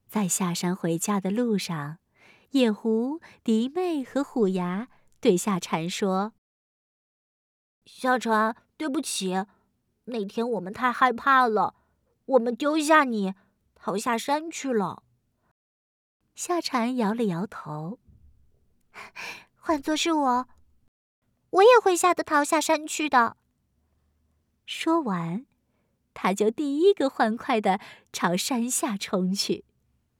在下山回家的路上，野狐、迪妹和虎牙对夏蝉说：“ 夏蝉，对不起，那天我们太害怕了，我们丢下你，逃下山去了。” 夏蝉摇了摇头：“ 换作是我也会吓得逃下山去的。” 说完，他就第一个欢快地朝山下冲去。